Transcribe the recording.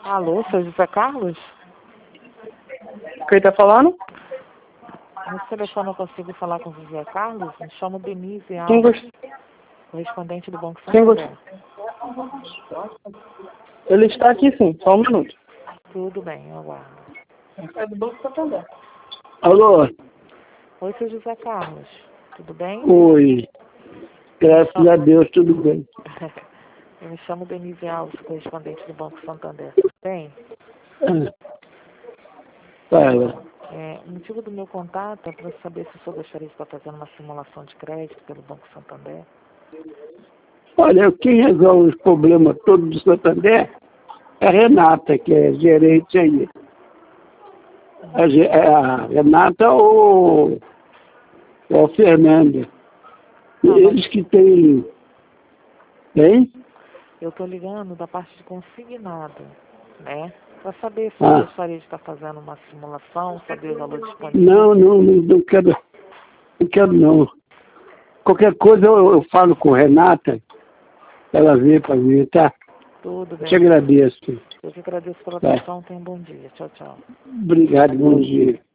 Alô, seu José Carlos? Quem tá falando? No telefone eu consigo falar com o José Carlos? Me chamo Denise Quem Alves, gost... correspondente do Banco Quem Santander. Ele está aqui sim, só um minuto. Tudo bem, eu aguardo. É do Banco Santander. Alô? Oi, seu José Carlos. Tudo bem? Oi. Graças a Deus, tudo bem. Eu me chamo Denise Alves, correspondente do Banco Santander. Tudo bem? Fala. O motivo do meu contato é para saber se o senhor gostaria de estar fazendo uma simulação de crédito pelo Banco Santander. Olha, quem resolve os problemas todos do Santander é a Renata, que é gerente aí. A Renata ou a Fernanda. Eles que têm... Hein? Eu estou ligando da parte de consignado, né? Para saber se você gostaria de estar fazendo uma simulação, saber o valor disponível. Não quero. Não quero não. Qualquer coisa eu falo com a Renata, ela vê para mim, tá? Tudo bem. Te agradeço. Eu que agradeço pela atenção. Tenha um bom dia. Tchau, tchau. Obrigado, bom dia.